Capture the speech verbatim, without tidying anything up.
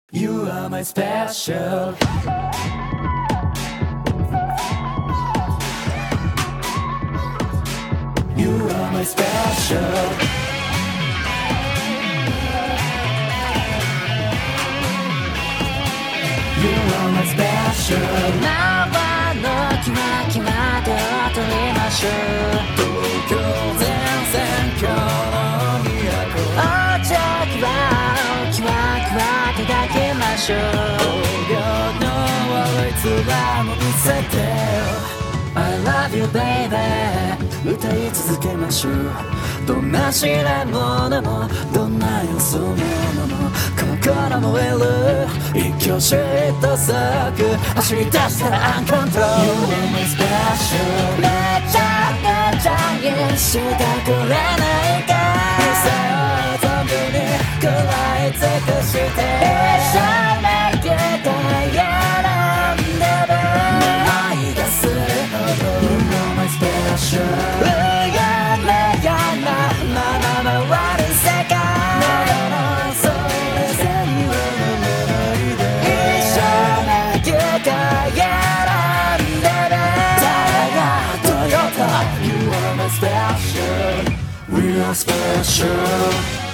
You are my special. You are my special. You are my special. 縄のキワキワで踊りましょう。 東京前線今日の都。 おちょきはキワキワで抱きましょう。 両の悪い面も見せて。I love you baby 歌い続けましょう。どんな試練もでもどんな予想ものも心燃える一挙手一足走り出したら Uncontrol. You are my special. めちゃくちゃにしてくれないか。 店を存分に食らい尽くして一緒に行きたい選んでる愛がするほど You are my special. うやめやなまま回る世界。 それ全部一緒に行きたい選んでる Toyota, you are my special. We are special.